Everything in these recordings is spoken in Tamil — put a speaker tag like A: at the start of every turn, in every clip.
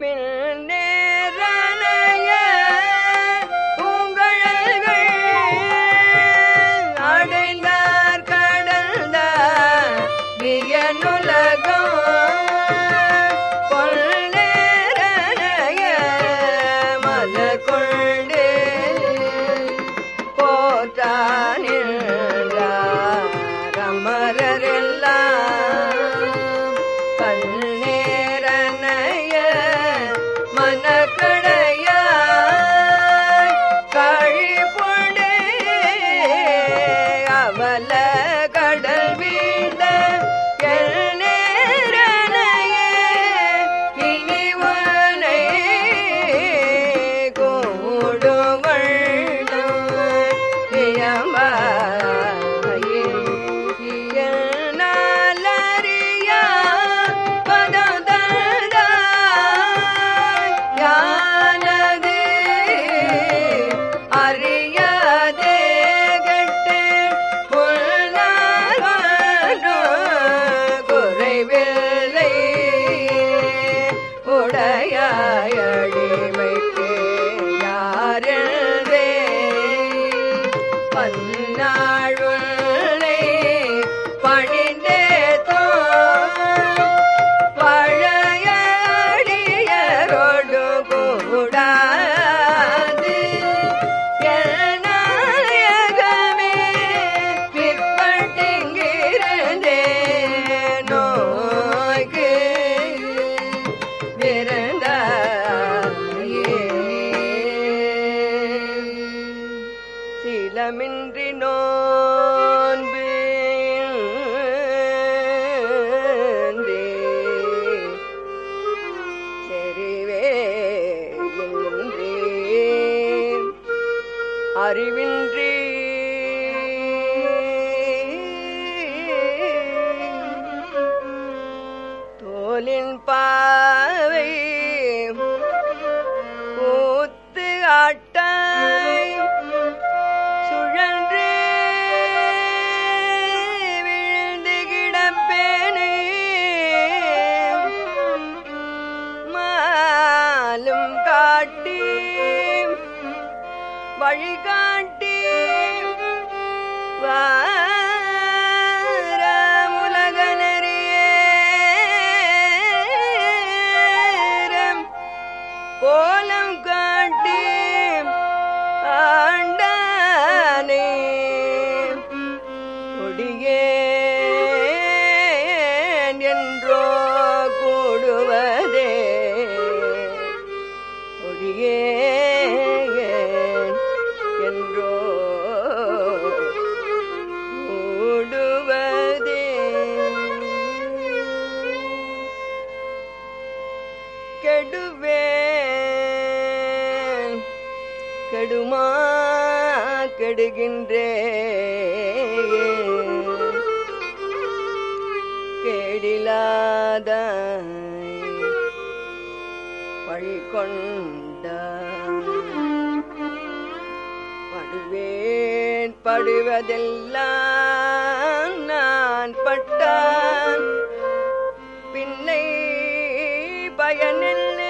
A: பின்னேரனைய பூங்கழல்கள் அடைந்தார் கடந்த வியனுலகம் பொன்னேரனைய மலர் கொண்டு போற்றானின்றார் அமரரெல்லாம் கண்ணேரனைய மனக்கடையாய் கழிபொண்டு அவல கடல் வீழ்ந்த எல்நேரனைய இனிவனை கூடுவள்ளும் இயம்பாயே இயல்நாளறியா பதந்ததாய் யானது அறியாதே கெட்டு புல்நாள்வானோ குறைவில்லை உடையாய் அடிமைக்கு யாரென்றே பன்னாளுள்ளே பணிந்தேதோ பழைய அடியரோடு கூடாது நாயகமே பிற்பட்டிங்கிருந்தே நோய்க்கு விருந்தாயே சீலமின்றி நோன்பு செறிவே இன்றி அறிவின்றி தோலின் பாவை கூத்து ஆட்டாய் சுழன்று விழுந்து கிடப்பேனே மாலும் காட்டி வழிகாட்டி வாரமுலக நெறியேறம் கோலம் காட்டி ஆண்டானே ஒடியேன் என்றோ கூடுவதே ஒடியேன் என்றோ கூடுவதே கெடுவேன் கெடுமா கெடுகின்றே கேடிலாத வழிகொண்ட படுவேன் படுவதெல்லாம் நான் பட்டான் பின்னை பயனில்லை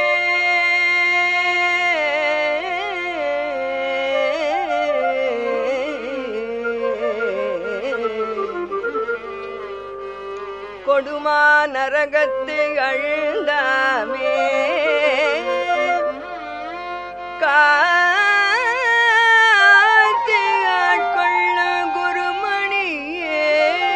A: கொடுமா நரகத்து அழுந்தாமே காத்து ஆட்கொள்ளும் குருமணியே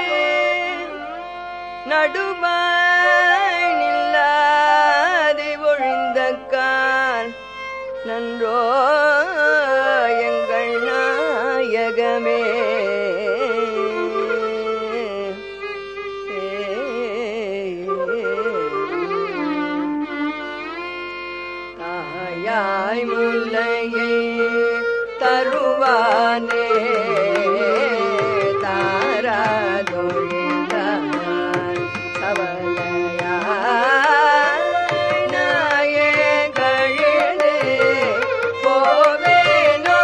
A: நடுவாய் நில்லாது ஒழிந்த கால் நன்றோ எங்கள் நாயகமே தாயாய் முல்லையை தருவானே தாராதொழிந்தார் சவலையா நாயே கழிது போவேனோ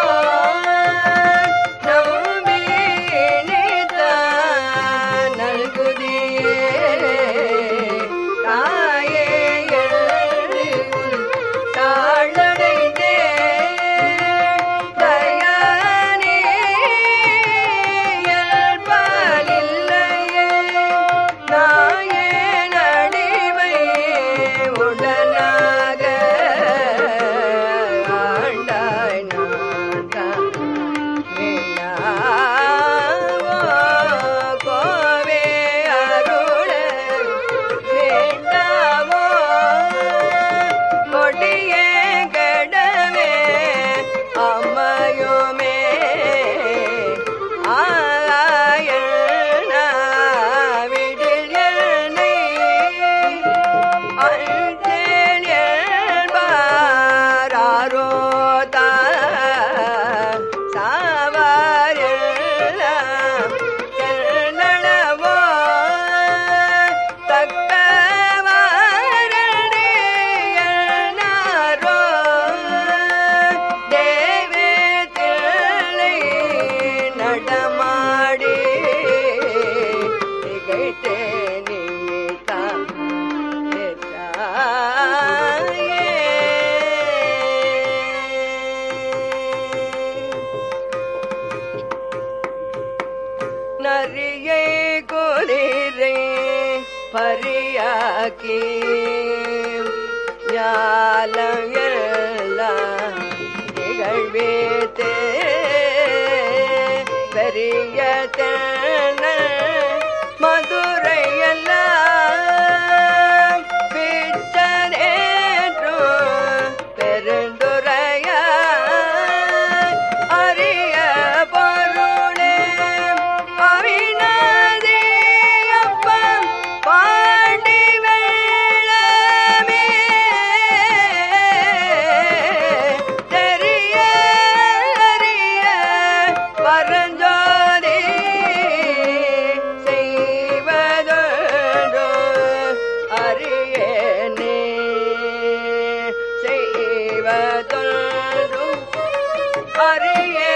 A: நம்பினிதான் நல்குதியே தாயே எழு வழியாக்கி ஞாலம் எல்லாம் நிகழ்வேத்தே பெரிய தென்ன மதுரையெல்லாம் பிச்சரேற்றும் பெருந்துரையா அரிய பொருளே அவிநாதி அப்பம் பாண்டி வெள்ளமே தெரிய அறிய பரஞ்சோதி செய்வதொன்று அறியேனே செய்வதொன்று அறியே